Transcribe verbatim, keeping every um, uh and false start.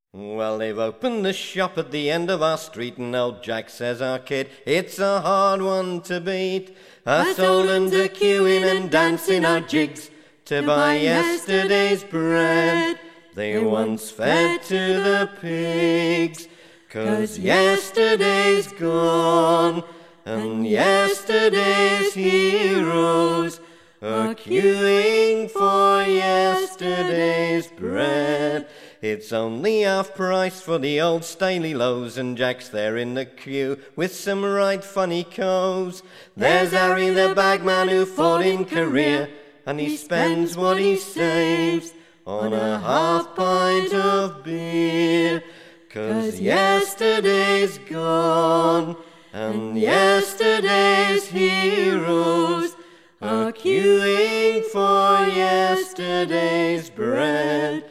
Well, they've opened the shop at the end of our street, and old Jack says, our kid, it's a hard one to beat. Us old uns are queuing and dancing our jigs to buy yesterday's bread. They once fed to the pigs, 'cause yesterday's gone, and yesterday's heroes are queuing for yesterday's bread. It's only half price for the old Staley loaves, and Jack's there in the queue with some right funny coves. There's Harry the bagman who fought in Korea, and he spends what he saves on a half pint of beer. 'Cause yesterday's gone, and yesterday's heroes are queuing for yesterday's bread.